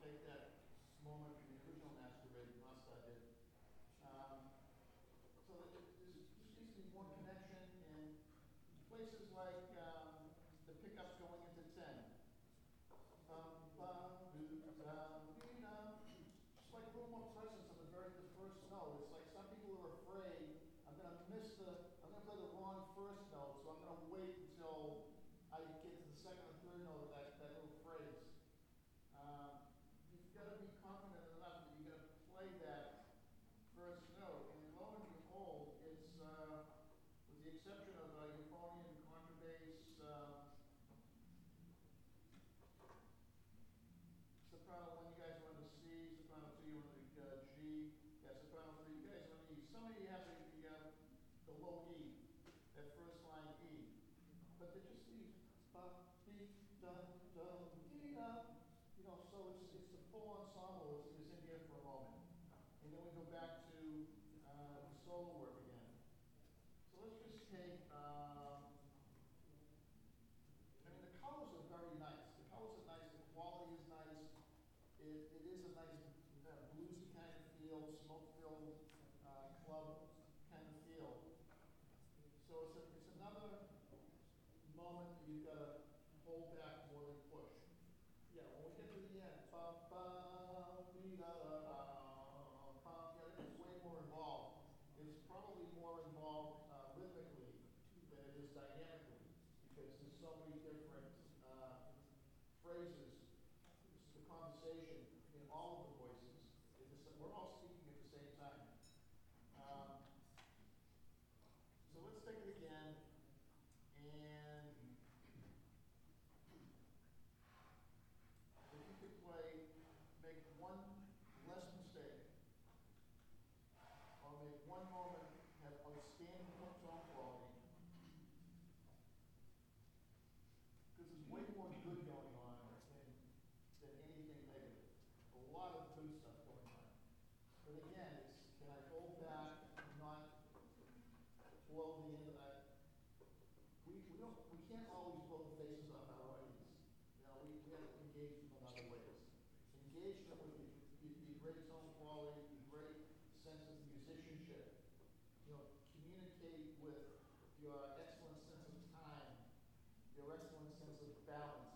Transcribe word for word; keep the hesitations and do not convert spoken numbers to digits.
take that moment from the original masquerade that Mustad did. Um, so that there just needs to be more connection in places like um, the pickups going into ten. Um, bum, doo, dum, dee, dum. Just like a little more presence on the very the first note. It's like some people are afraid I'm going to miss the, I'm going to play the wrong first note, so I'm going to wait until I get to the second or third note of that, that little phrase. Um, you've got to be confident enough that you're going to play that first note, and lo and behold, it's, uh, with the exception of uh, euphonium, contrabass, uh, soprano one, you guys are on the C, soprano two, you're on the uh, G, yeah, soprano three, you guys are on the E. Somebody has the, the, uh, the low E, that first line E. But they just leave, ba, dee, dum, dum, dee, dum. You know, so it's, it's the full ensemble is, is in here for a moment. And then we go back to uh, the solo work again. So let's just take, um, I mean, the colors are very nice. The colors are nice, the quality is nice. It, it is a nice uh, bluesy kind of feel, smoke-filled uh, club kind of feel. So it's, a, it's another moment that you've got to hold back more than push. Yeah, when we get to the end, ba, ba, dee, da, da, da, ba, yeah, it's way more involved. It's probably more involved uh, rhythmically than it is dynamically, because there's so many different uh, phrases. This is the conversation in all of the voices. It's, we're all speaking at the same time. Um, so let's take it again, and if you could play, make one less mistake, or make one moment have outstanding tone quality, because there's way more good going on than, than anything negative. A lot of good stuff going on. But again, it's, can I hold back and not blow the end of that? We, we don't, we can't always blow the faces off our audience. You know, we, we have to engage them in other ways. Engagement would be, be, be great tone quality, be great sense of musicianship. You know, communicate with your excellent sense of time, your excellent sense of balance.